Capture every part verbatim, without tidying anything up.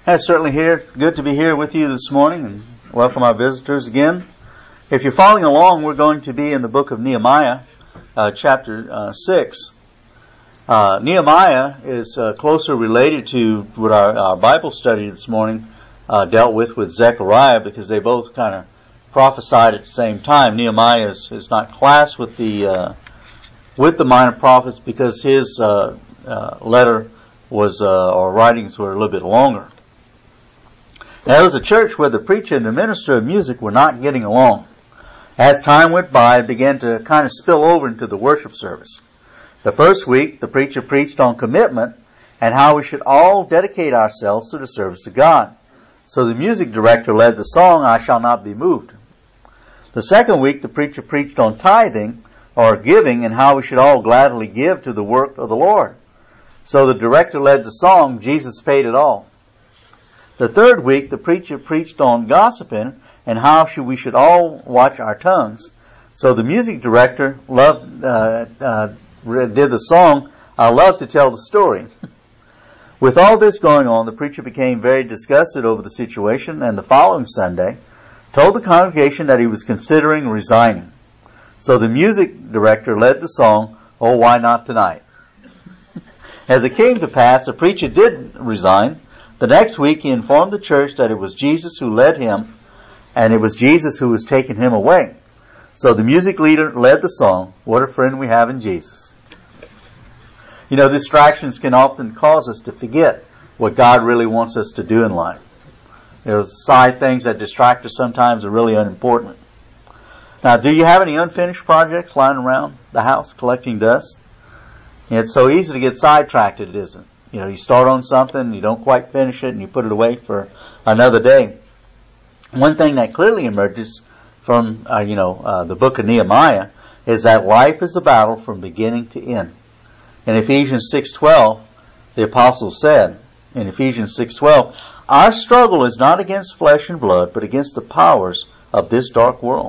It's certainly here. Good to be here with you this morning, and welcome our visitors again. If you're following along, we're going to be in the book of Nehemiah, uh, chapter uh, six. Uh, Nehemiah is uh, closer related to what our, our Bible study this morning uh, dealt with with Zechariah, because they both kind of prophesied at the same time. Nehemiah is, is not classed with the uh, with the minor prophets because his uh, uh, letter was uh, or writings were a little bit longer. Now, there was a church where the preacher and the minister of music were not getting along. As time went by, it began to kind of spill over into the worship service. The first week, the preacher preached on commitment and how we should all dedicate ourselves to the service of God. So the music director led the song, "I Shall Not Be Moved." The second week, the preacher preached on tithing or giving and how we should all gladly give to the work of the Lord. So the director led the song, "Jesus Paid It All." The third week, the preacher preached on gossiping and how should we should all watch our tongues. So the music director loved, uh, uh, did the song, "I Love to Tell the Story." With all this going on, the preacher became very disgusted over the situation, and the following Sunday told the congregation that he was considering resigning. So the music director led the song, "Oh, Why Not Tonight?" As it came to pass, the preacher did resign. The next week, he informed the church that it was Jesus who led him, and it was Jesus who was taking him away. So the music leader led the song, "What a Friend We Have in Jesus." You know, distractions can often cause us to forget what God really wants us to do in life. Those side things that distract us sometimes are really unimportant. Now, do you have any unfinished projects lying around the house collecting dust? It's so easy to get sidetracked, it isn't. You know, you start on something, you don't quite finish it, and you put it away for another day. One thing that clearly emerges from, uh, you know, uh, the book of Nehemiah is that life is a battle from beginning to end. In Ephesians six twelve, the apostle said, in Ephesians six twelve, "Our struggle is not against flesh and blood, but against the powers of this dark world."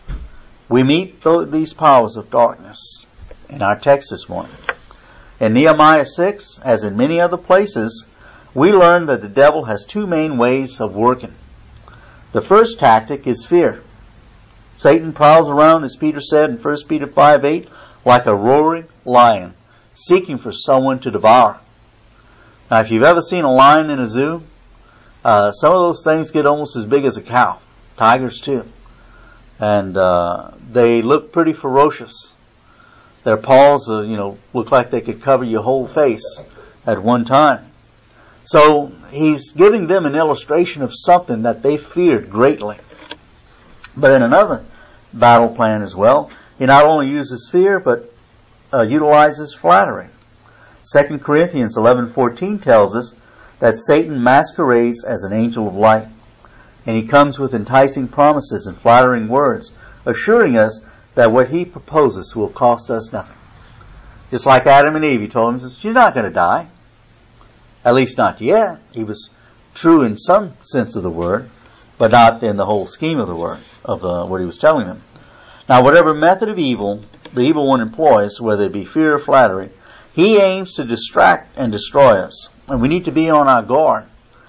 We meet th- these powers of darkness in our text this morning. In Nehemiah six, as in many other places, we learn that the devil has two main ways of working. The first tactic is fear. Satan prowls around, as Peter said in First Peter five eight, like a roaring lion, seeking for someone to devour. Now, if you've ever seen a lion in a zoo, uh, some of those things get almost as big as a cow. Tigers too. And uh, they look pretty ferocious. Their paws, uh, you know, look like they could cover your whole face at one time. So he's giving them an illustration of something that they feared greatly. But in another battle plan as well, he not only uses fear, but uh, utilizes flattery. Second Corinthians eleven fourteen tells us that Satan masquerades as an angel of light, and he comes with enticing promises and flattering words, assuring us that what he proposes will cost us nothing. Just like Adam and Eve, he told them, "You're not going to die. At least not yet." He was true in some sense of the word, but not in the whole scheme of the word, of uh, what he was telling them. Now, whatever method of evil the evil one employs, whether it be fear or flattery, he aims to distract and destroy us. And we need to be on our guard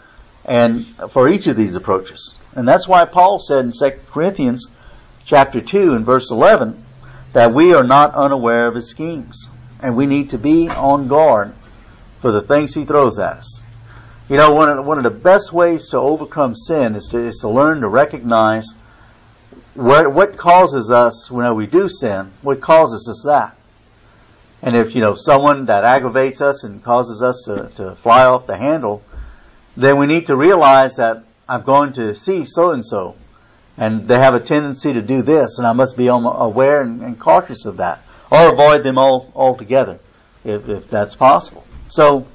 and for each of these approaches. And that's why Paul said in Second Corinthians chapter two and verse eleven that we are not unaware of his schemes. And we need to be on guard for the things he throws at us. You know, one of the, one of the best ways to overcome sin is to, is to learn to recognize what, what causes us when we do sin, what causes us that. And if, you know, someone that aggravates us and causes us to, to fly off the handle, then we need to realize that I'm going to see so-and-so, and they have a tendency to do this, and I must be aware and, and cautious of that, or avoid them all altogether, if, if that's possible. So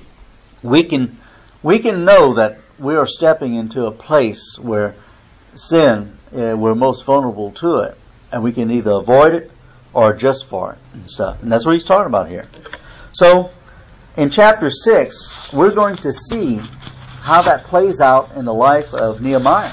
we can we can know that we are stepping into a place where sin, uh, we're most vulnerable to it, and we can either avoid it or adjust for it and stuff. And that's what he's talking about here. So in chapter six, we're going to see how that plays out in the life of Nehemiah,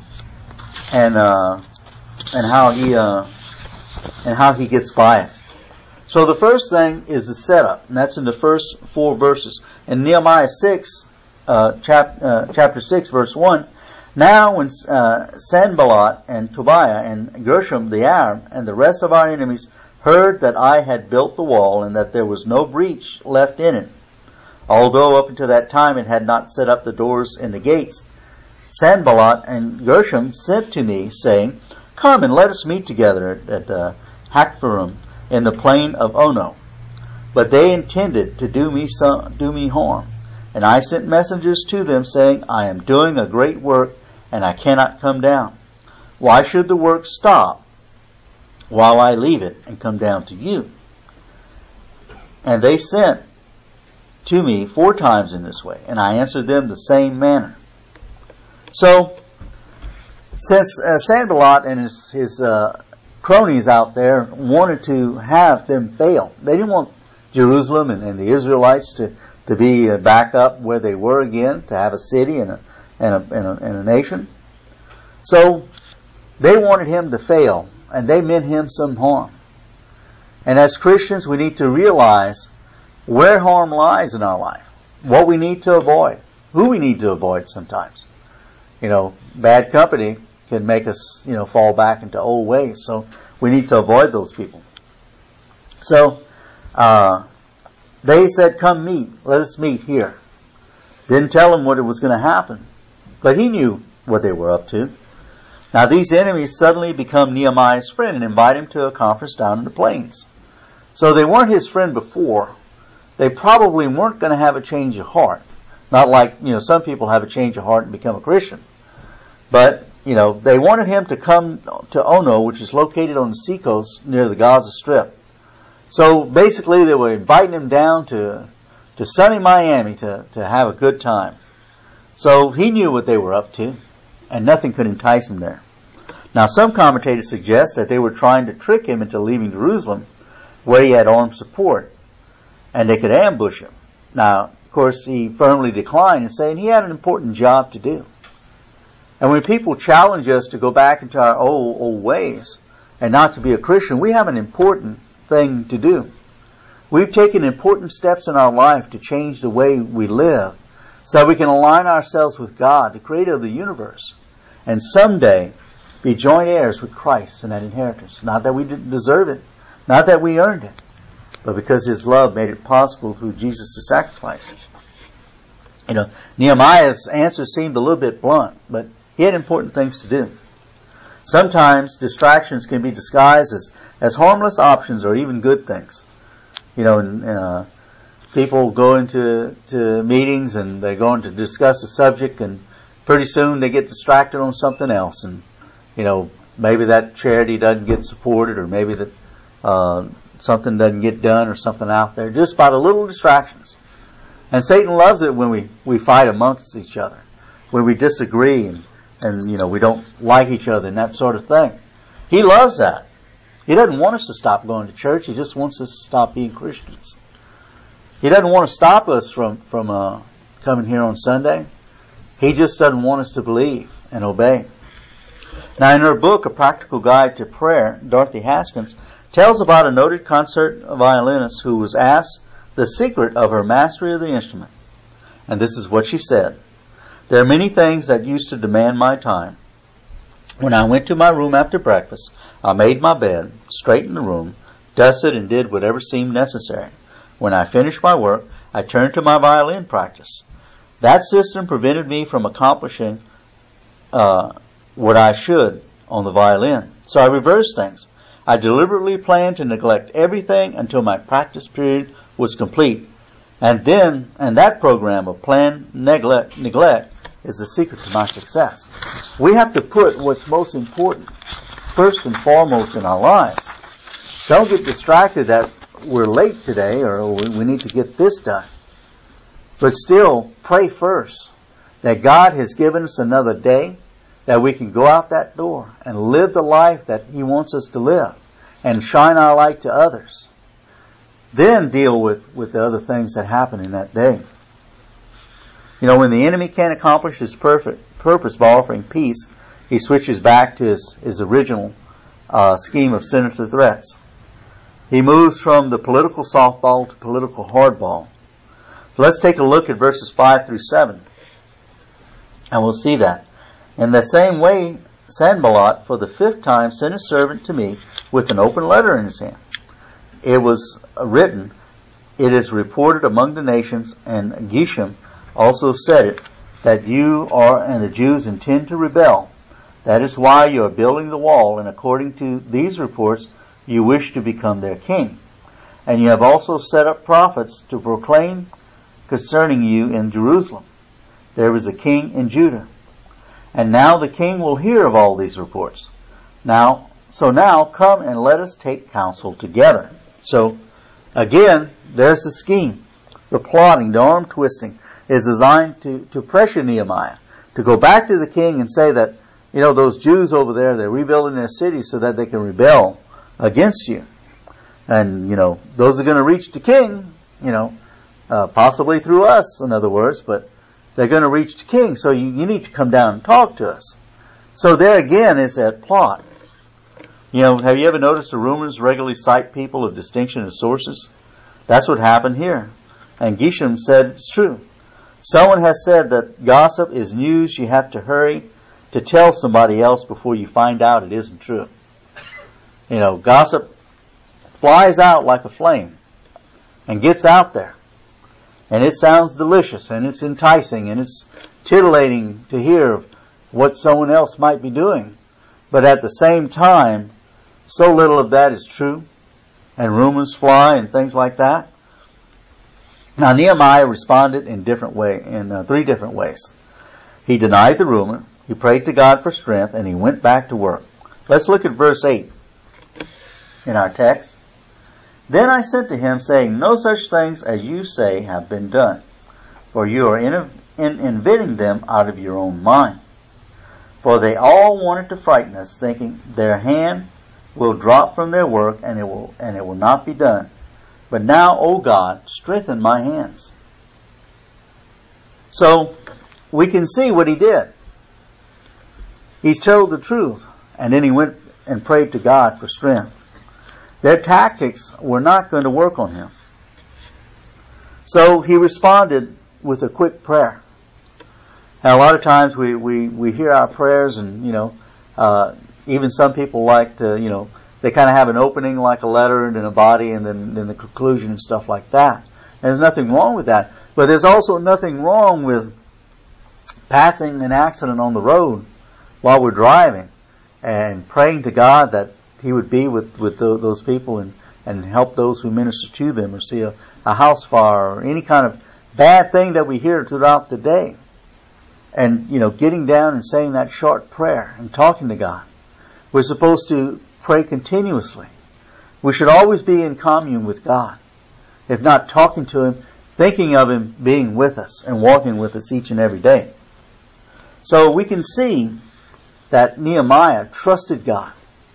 and uh, and how he uh, and how he gets by it. So the first thing is the setup, and that's in the first four verses. In Nehemiah six, uh, chap, uh, chapter six, verse one, now when uh, Sanballat and Tobiah and Gershom the Arab and the rest of our enemies heard that I had built the wall and that there was no breach left in it, although up until that time it had not set up the doors and the gates, Sanballat and Gershom sent to me, saying, Come and let us meet together at, at uh, Hakkephirim in the plain of Ono. But they intended to do me some, do me harm. And I sent messengers to them, saying, I am doing a great work, and I cannot come down. Why should the work stop while I leave it and come down to you? And they sent to me four times in this way, and I answered them the same manner. So, since uh, Sanballat and his, his uh, cronies out there wanted to have them fail, they didn't want Jerusalem and, and the Israelites to, to be uh, back up where they were again, to have a city and a, and, a, and, a, and a nation. So, they wanted him to fail, and they meant him some harm. And as Christians, we need to realize where harm lies in our life, what we need to avoid, who we need to avoid sometimes. You know, bad company can make us, you know, fall back into old ways. So we need to avoid those people. So uh, they said, come meet. Let us meet here. Didn't tell him what it was going to happen. But he knew what they were up to. Now these enemies suddenly become Nehemiah's friend and invite him to a conference down in the plains. So they weren't his friend before. They probably weren't going to have a change of heart. Not like, you know, some people have a change of heart and become a Christian. But, you know, they wanted him to come to Ono, which is located on the seacoast near the Gaza Strip. So basically they were inviting him down to, to sunny Miami to, to have a good time. So he knew what they were up to, and nothing could entice him there. Now some commentators suggest that they were trying to trick him into leaving Jerusalem, where he had armed support, and they could ambush him. Now, of course, he firmly declined and saying he had an important job to do. And when people challenge us to go back into our old, old ways and not to be a Christian, we have an important thing to do. We've taken important steps in our life to change the way we live so that we can align ourselves with God, the creator of the universe, and someday be joint heirs with Christ in that inheritance. Not that we didn't deserve it, not that we earned it, but because His love made it possible through Jesus' sacrifice. You know, Nehemiah's answer seemed a little bit blunt, but he had important things to do. Sometimes distractions can be disguised as, as harmless options or even good things. You know, and, uh, people go into to meetings and they're going to discuss a subject, and pretty soon they get distracted on something else. And, you know, maybe that charity doesn't get supported, or maybe that uh, something doesn't get done, or something out there, just by the little distractions. And Satan loves it when we, we fight amongst each other, when we disagree and, and, you know, we don't like each other and that sort of thing. He loves that. He doesn't want us to stop going to church. He just wants us to stop being Christians. He doesn't want to stop us from, from uh, coming here on Sunday. He just doesn't want us to believe and obey. Now, in her book, A Practical Guide to Prayer, Dorothy Haskins tells about a noted concert violinist who was asked the secret of her mastery of the instrument. And this is what she said. There are many things that used to demand my time. When I went to my room after breakfast, I made my bed, straightened the room, dusted, and did whatever seemed necessary. When I finished my work, I turned to my violin practice. That system prevented me from accomplishing uh, what I should on the violin. So I reversed things. I deliberately planned to neglect everything until my practice period was complete. And then, and that program of planned neglect, neglect is the secret to my success. We have to put what's most important first and foremost in our lives. Don't get distracted that we're late today, or we need to get this done. But still, pray first that God has given us another day, that we can go out that door and live the life that He wants us to live and shine our light to others. Then deal with, with the other things that happen in that day. You know, when the enemy can't accomplish his perfect purpose by offering peace, he switches back to his, his original uh, scheme of sinister threats. He moves from the political softball to political hardball. So let's take a look at verses five through seven. And we'll see that. In the same way, Sanballat, for the fifth time, sent a servant to me with an open letter in his hand. It was written, "It is reported among the nations," and Geshem also said it, "that you are and the Jews intend to rebel. That is why you are building the wall, and according to these reports, you wish to become their king. And you have also set up prophets to proclaim concerning you in Jerusalem, there is a king in Judah. And now the king will hear of all these reports. Now, so now come and let us take counsel together." So, again, there's the scheme. The plotting, the arm twisting is designed to, to pressure Nehemiah, to go back to the king and say that, you know, those Jews over there, they're rebuilding their city so that they can rebel against you. And, you know, those are going to reach the king, you know, uh, possibly through us, in other words, but they're going to reach the king, so you, you need to come down and talk to us. So there again is that plot. You know, have you ever noticed the rumors regularly cite people of distinction as sources? That's what happened here. And Geshem said it's true. Someone has said that gossip is news you have to hurry to tell somebody else before you find out it isn't true. You know, gossip flies out like a flame and gets out there. And it sounds delicious, and it's enticing, and it's titillating to hear what someone else might be doing. But at the same time, so little of that is true, and rumors fly and things like that. Now Nehemiah responded in different way, in uh, three different ways. He denied the rumor, he prayed to God for strength, and he went back to work. Let's look at verse eight in our text. "Then I sent to him, saying, No such things as you say have been done, for you are in, in, inventing them out of your own mind. For they all wanted to frighten us, thinking their hand will drop from their work, and it will and it will not be done. But now, O God, strengthen my hands." So we can see what he did. He's told the truth, and then he went and prayed to God for strength. Their tactics were not going to work on him. So he responded with a quick prayer. Now, a lot of times we, we, we hear our prayers, and, you know, uh, even some people like to, you know, they kind of have an opening like a letter and then a body and then, then the conclusion and stuff like that. And there's nothing wrong with that. But there's also nothing wrong with passing an accident on the road while we're driving and praying to God that he would be with, with the, those people and, and help those who minister to them, or see a, a house fire or any kind of bad thing that we hear throughout the day. And, you know, getting down and saying that short prayer and talking to God. We're supposed to pray continuously. We should always be in commune with God. If not talking to him, thinking of him being with us and walking with us each and every day. So we can see that Nehemiah trusted God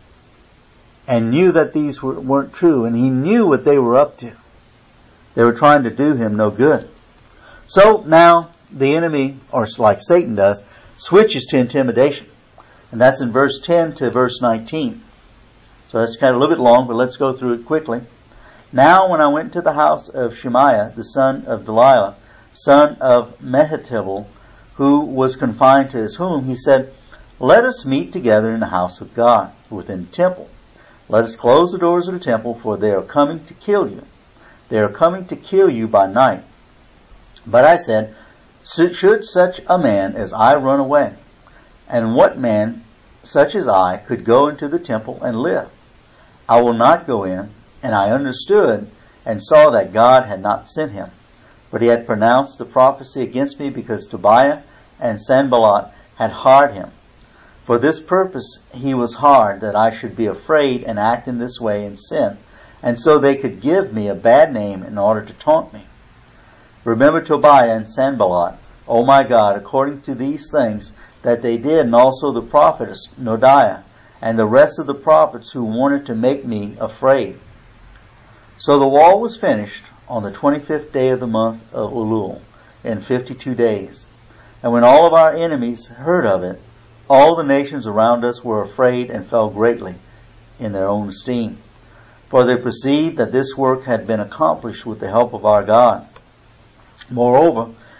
and knew that these were, weren't true, and he knew what they were up to. They were trying to do him no good. So now the enemy, or like Satan does, switches to intimidation. And that's in verse ten to verse nineteen. So that's kind of a little bit long, but let's go through it quickly. "Now when I went to the house of Shemaiah, the son of Delilah, son of Mehetabel, who was confined to his home, he said, Let us meet together in the house of God, within the temple. Let us close the doors of the temple, for they are coming to kill you. They are coming to kill you by night. But I said, Should such a man as I run away? And what man such as I could go into the temple and live? I will not go in. And I understood and saw that God had not sent him, but he had pronounced the prophecy against me, because Tobiah and Sanballat had hired him. For this purpose he was hired, that I should be afraid and act in this way and sin, and so they could give me a bad name in order to taunt me. Remember Tobiah and Sanballat, O my God, according to these things that they did, and also the prophetess Noadiah, and the rest of the prophets who wanted to make me afraid. So the wall was finished on the twenty-fifth day of the month of Elul, in fifty-two days. And when all of our enemies heard of it, all the nations around us were afraid and fell greatly in their own esteem. For they perceived that this work had been accomplished with the help of our God. Moreover,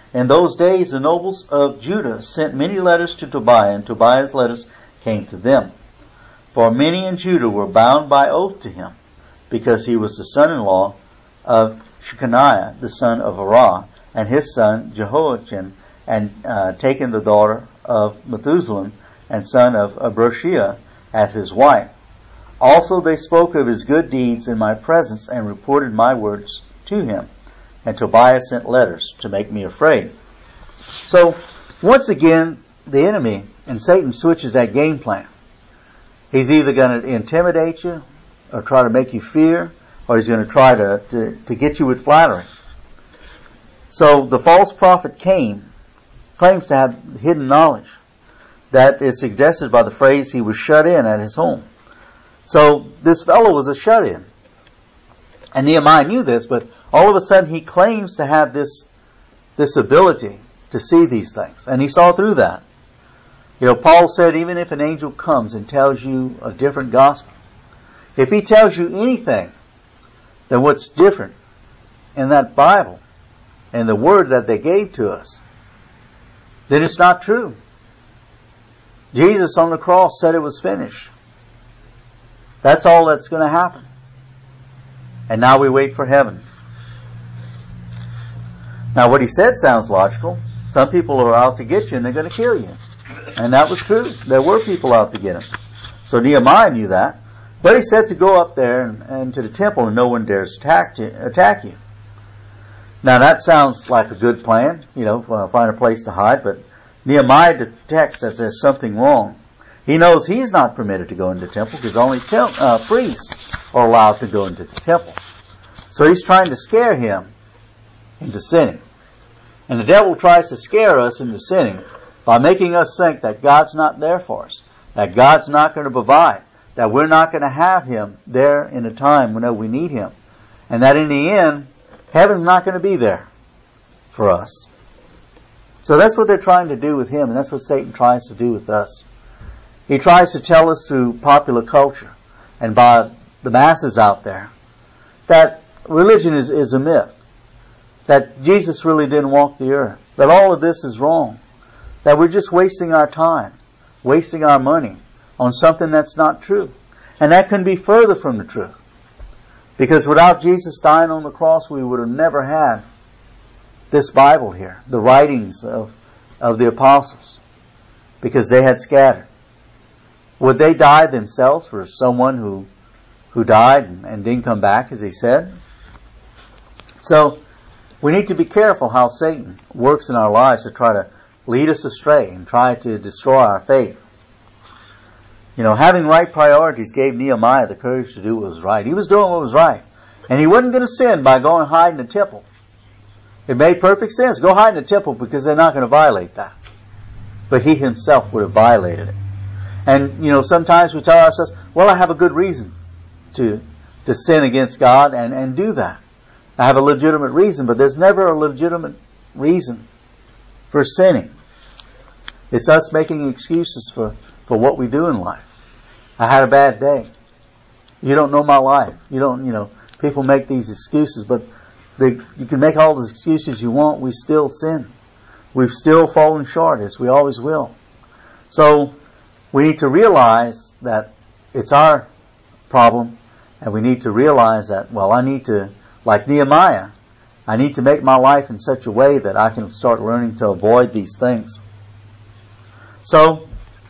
In those days the nobles of Judah sent many letters to Tobiah, and Tobiah's letters came to them. For many in Judah were bound by oath to him, because he was the son-in-law of Shechaniah, the son of Arah, and his son Jehoiachin, and uh, taken the daughter of Methuselah, and son of Abroshiah, as his wife. Also they spoke of his good deeds in my presence, and reported my words to him. And Tobiah sent letters to make me afraid. So, once again, the enemy and Satan switches that game plan. He's either going to intimidate you, or try to make you fear, or he's going to try to, to, to get you with flattery. So, the false prophet came, claims to have hidden knowledge. That is suggested by the phrase he was shut in at his home. So, this fellow was a shut-in. And Nehemiah knew this, but all of a sudden he claims to have this, this ability to see these things. And he saw through that. You know, Paul said even if an angel comes and tells you a different gospel, if he tells you anything than what's different in that Bible and the word that they gave to us, then it's not true. Jesus on the cross said it was finished. That's all that's going to happen. And now we wait for heaven. Now what he said sounds logical. Some people are out to get you and they're going to kill you. And that was true. There were people out to get him. So Nehemiah knew that. But he said to go up there and, and to the temple and no one dares attack you, attack you. Now that sounds like a good plan, you know, find a place to hide, but Nehemiah detects that there's something wrong. He knows he's not permitted to go into the temple because only tem- uh, priests are allowed to go into the temple. So he's trying to scare him into sinning. And the devil tries to scare us into sinning by making us think that God's not there for us, that God's not going to provide, that we're not going to have him there in a time whenever we need him, and that in the end, heaven's not going to be there for us. So that's what they're trying to do with him, and that's what Satan tries to do with us. He tries to tell us through popular culture and by the masses out there that religion is, is a myth, that Jesus really didn't walk the earth, that all of this is wrong, that we're just wasting our time, wasting our money on something that's not true. And that couldn't be further from the truth. Because without Jesus dying on the cross, we would have never had this Bible here, the writings of, of the apostles, because they had scattered. Would they die themselves for someone who who died and, and didn't come back, as he said? So, we need to be careful how Satan works in our lives to try to lead us astray and try to destroy our faith. You know, having right priorities gave Nehemiah the courage to do what was right. He was doing what was right. And he wasn't going to sin by going and hide in the temple. It made perfect sense. Go hide in the temple because they're not going to violate that. But he himself would have violated it. And, you know, sometimes we tell ourselves, well, I have a good reason to to sin against God and, and do that. I have a legitimate reason, but there's never a legitimate reason for sinning. It's us making excuses for, for what we do in life. I had a bad day. You don't know my life. You don't, you know, people make these excuses, but they, you can make all the excuses you want. We still sin. We've still fallen short, as we always will. So, we need to realize that it's our problem, and we need to realize that, well, I need to, like Nehemiah, I need to make my life in such a way that I can start learning to avoid these things. So,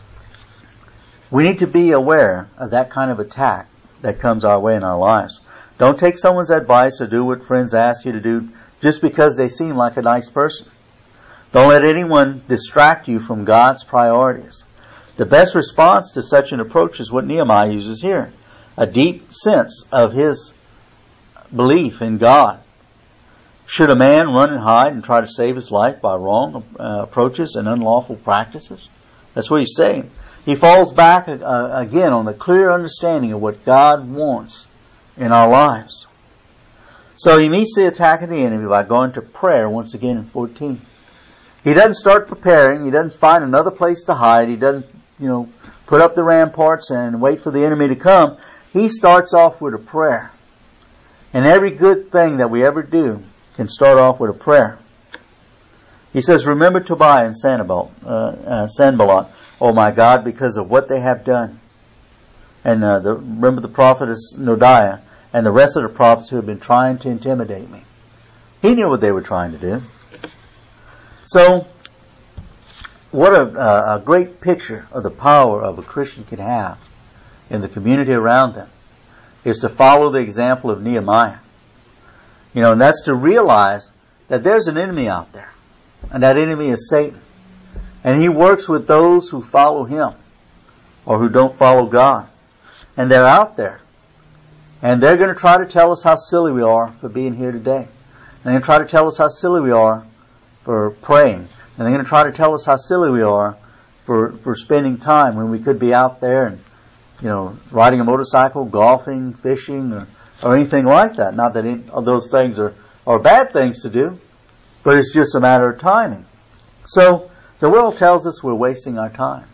we need to be aware of that kind of attack that comes our way in our lives. Don't take someone's advice or do what friends ask you to do just because they seem like a nice person. Don't let anyone distract you from God's priorities. The best response to such an approach is what Nehemiah uses here. A deep sense of his belief in God. Should a man run and hide and try to save his life by wrong uh, approaches and unlawful practices? That's what he's saying. He falls back uh, again on the clear understanding of what God wants in our lives. So he meets the attack of the enemy by going to prayer once again in fourteen. He doesn't start preparing. He doesn't find another place to hide. He doesn't, you know, put up the ramparts and wait for the enemy to come. He starts off with a prayer. And every good thing that we ever do can start off with a prayer. He says, remember Tobiah and Sanballat, uh, uh, Sanballat, oh my God, because of what they have done. And uh, the, remember the prophetess Noadiah and the rest of the prophets who have been trying to intimidate me. He knew what they were trying to do. So, what a, a great picture of the power of a Christian can have in the community around them is to follow the example of Nehemiah. You know, and that's to realize that there's an enemy out there. And that enemy is Satan. And he works with those who follow him or who don't follow God. And they're out there. And they're going to try to tell us how silly we are for being here today. And they're going to try to tell us how silly we are for praying. And they're going to try to tell us how silly we are for, for spending time when we could be out there and, you know, riding a motorcycle, golfing, fishing, or, or anything like that. Not that any of those things are, are bad things to do, but it's just a matter of timing. So, the world tells us we're wasting our time.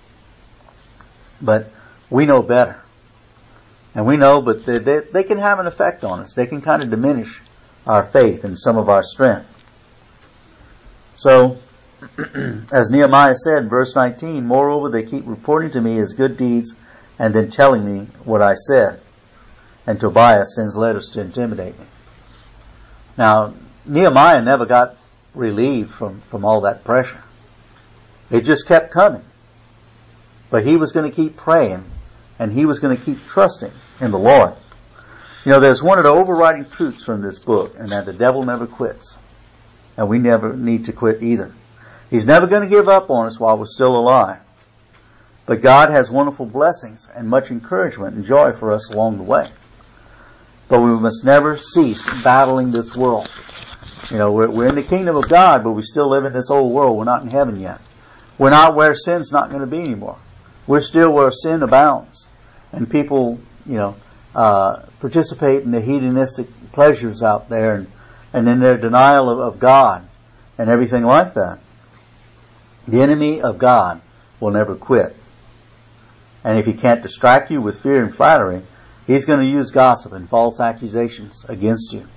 But we know better. And we know, but they, they, they can have an effect on us. They can kind of diminish our faith and some of our strength. So, as Nehemiah said in verse nineteen, moreover, they keep reporting to me his good deeds and then telling me what I said. And Tobiah sends letters to intimidate me. Now, Nehemiah never got relieved from, from all that pressure. It just kept coming. But he was going to keep praying, and he was going to keep trusting in the Lord. You know, there's one of the overriding truths from this book, and that the devil never quits. And we never need to quit either. He's never going to give up on us while we're still alive. But God has wonderful blessings and much encouragement and joy for us along the way. But we must never cease battling this world. You know, we're, we're in the kingdom of God, but we still live in this old world. We're not in heaven yet. We're not where sin's not going to be anymore. We're still where sin abounds. And people, you know, uh, participate in the hedonistic pleasures out there and, and in their denial of, of God and everything like that. The enemy of God will never quit. And if he can't distract you with fear and flattery, he's going to use gossip and false accusations against you.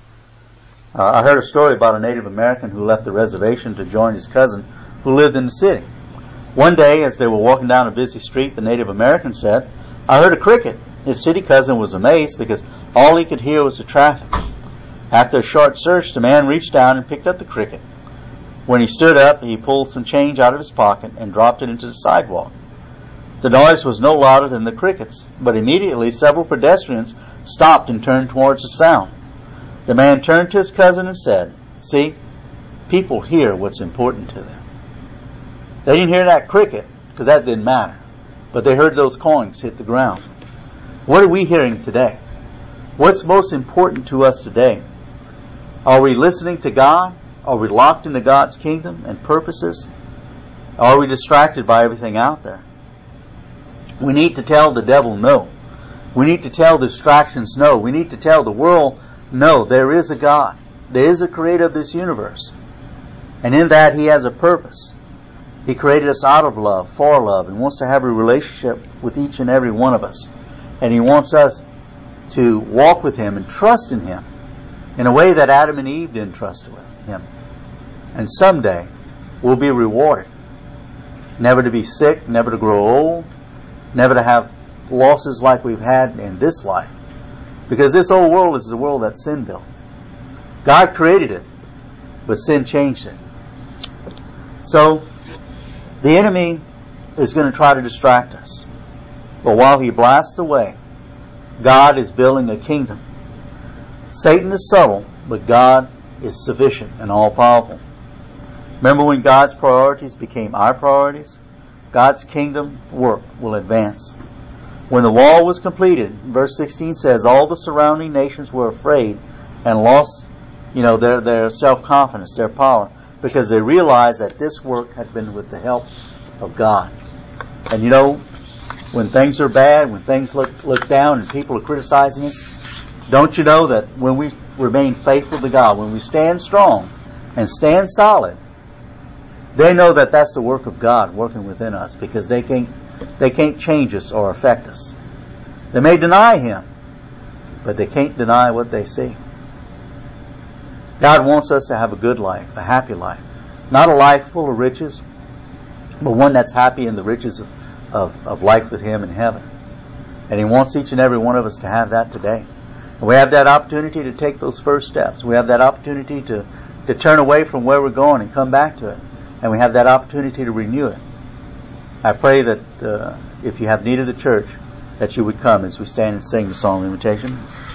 Uh, I heard a story about a Native American who left the reservation to join his cousin who lived in the city. One day, as they were walking down a busy street, the Native American said, I heard a cricket. His city cousin was amazed because all he could hear was the traffic. After a short search, the man reached down and picked up the cricket. When he stood up, he pulled some change out of his pocket and dropped it into the sidewalk. The noise was no louder than the crickets, but immediately several pedestrians stopped and turned towards the sound. The man turned to his cousin and said, see, people hear what's important to them. They didn't hear that cricket, because that didn't matter. But they heard those coins hit the ground. What are we hearing today? What's most important to us today? Are we listening to God? Are we locked into God's kingdom and purposes? Are we distracted by everything out there? We need to tell the devil no. We need to tell the distractions no. We need to tell the world no. There is a God. There is a creator of this universe. And in that he has a purpose. He created us out of love, for love, and wants to have a relationship with each and every one of us. And he wants us to walk with him and trust in him in a way that Adam and Eve didn't trust with him. And someday we'll be rewarded. Never to be sick, never to grow old, never to have losses like we've had in this life. Because this old world is the world that sin built. God created it, but sin changed it. So, the enemy is going to try to distract us. But while he blasts away, God is building a kingdom. Satan is subtle, but God is sufficient and all-powerful. Remember when God's priorities became our priorities? God's kingdom work will advance. When the wall was completed, verse sixteen says, all the surrounding nations were afraid and lost, you know, their, their self-confidence, their power, because they realized that this work had been with the help of God. And you know, when things are bad, when things look, look down and people are criticizing us, don't you know that when we remain faithful to God, when we stand strong and stand solid, they know that that's the work of God working within us, because they can't they can't change us or affect us. They may deny him, but they can't deny what they see. God wants us to have a good life, a happy life. Not a life full of riches, but one that's happy in the riches of, of, of life with Him in heaven. And He wants each and every one of us to have that today. And we have that opportunity to take those first steps. We have that opportunity to, to turn away from where we're going and come back to it. And we have that opportunity to renew it. I pray that uh, if you have need of the church, that you would come as we stand and sing the song of invitation.